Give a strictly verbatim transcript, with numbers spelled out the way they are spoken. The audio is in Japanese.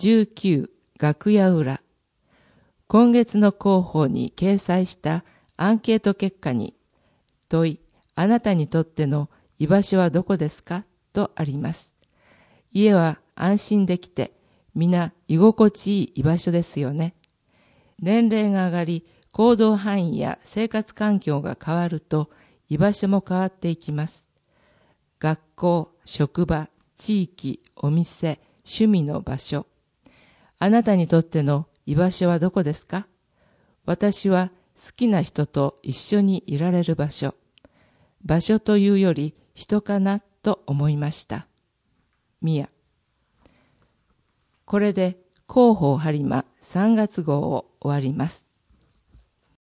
じゅうきゅう楽屋裏。今月の広報に掲載したアンケート結果に、問い、あなたにとっての居場所はどこですかとあります。家は安心できて、皆居心地いい居場所ですよね。年齢が上がり、行動範囲や生活環境が変わると、居場所も変わっていきます。学校、職場、地域、お店、趣味の場所。あなたにとっての居場所はどこですか？私は好きな人と一緒にいられる場所。場所というより人かなと思いました。ミヤ。これで広報播磨さんがつ号を終わります。